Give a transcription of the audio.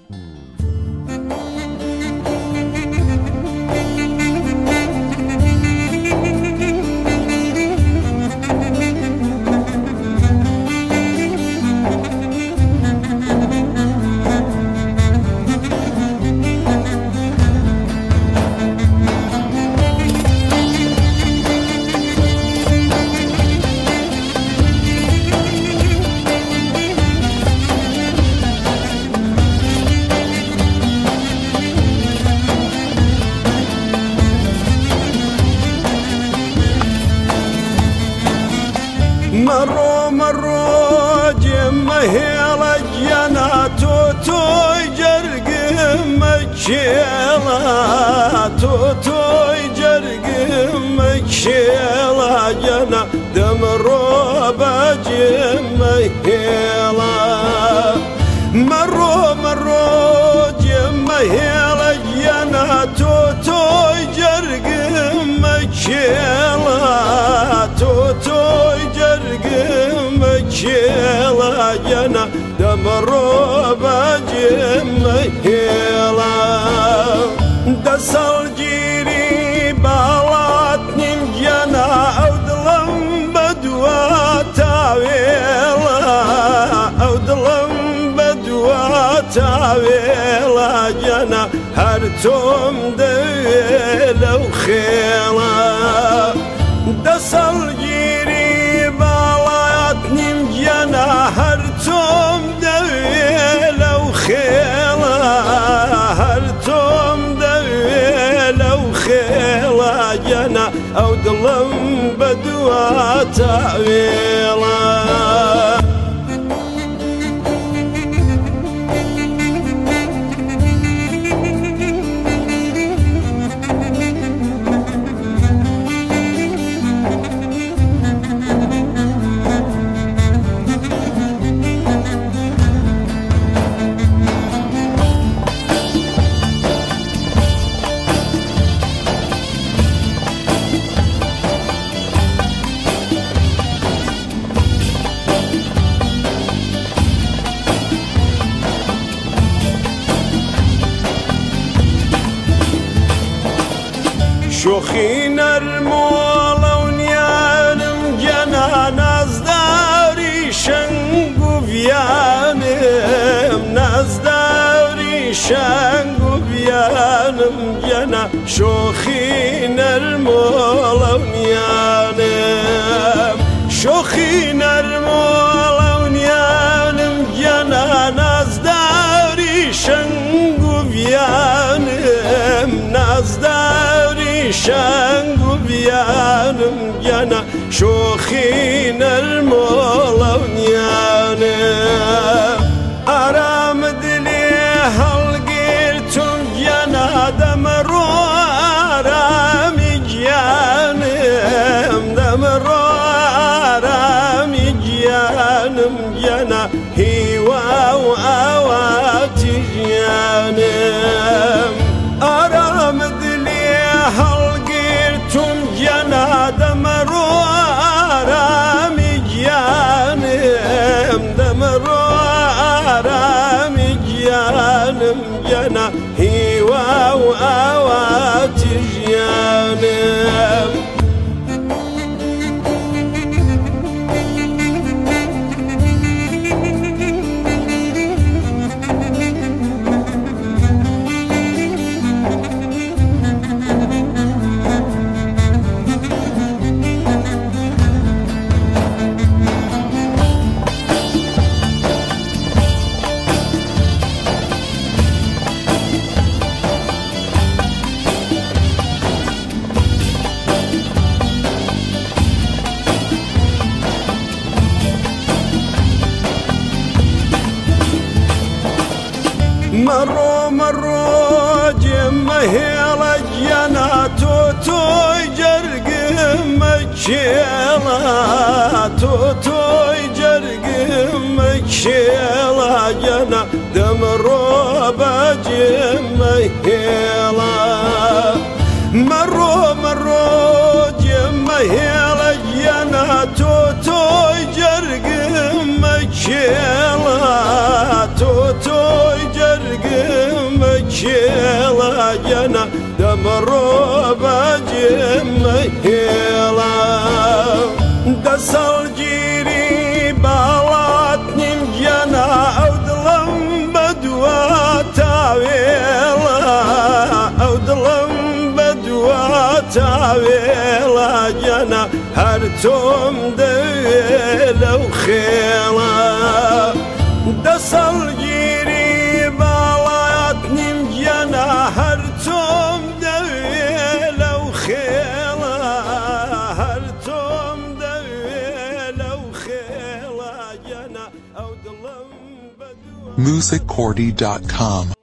مرو جمه هلجنا توي جرق مكشلا توي جرق مكشلا جنا دمرو بجمه هلا مرو جمه هلجنا توي جرق مكشلا توي جرق مكشلا جنا دمرو بجمه هلا دسل جيري بالاتني جنا أودلم بدوا تاويلا أودلم بدوا تاويلا جنا هرتم دويل وخيلا دسل جيري بالاتني جنا هرتم دويل وخيلا هرتم دويل وخيلا جنا أودلم بدوا تاويلا شوخي نرمولا ونيانم جنا نازداري شنقو فيانم نازداري شنقو فيانم جنا شوخي نرمولا ونيانم شوخي نرمولا ونيانم جنا نازداري شنقو فيانم نازداري شنقو بيانم جنا شوخين المولا ونيانم أرام دلي هالقيرتم جنا دمرو أرامي جيانم دمرو أرامي جيانم جنا هيوا وآواتي جيانم أرام دلي هالقيرتم جنا دمرو أرامي جيانم دمرو أرامي جيانم جنا هيوا وآواتي جيانم مرو جمه هلجنا توي جرق مكشلا توي جرق مكشلا جنا دمرو بجمه هلا مرو جمه هلجنا توي جرق مكشلا توي جرق خيلا جنا دمرو بجمهلا دسل جيري بالاتني جنا أودلم بدوا تاويلا أودلم بدوا تاويلا جنا هرتم دويلا وخيلا دسل جيري بالاتني جنا هرتم دويلا وخيلا هرتم دويلا وخيلا جنا أودلم بدوا musiccordy.com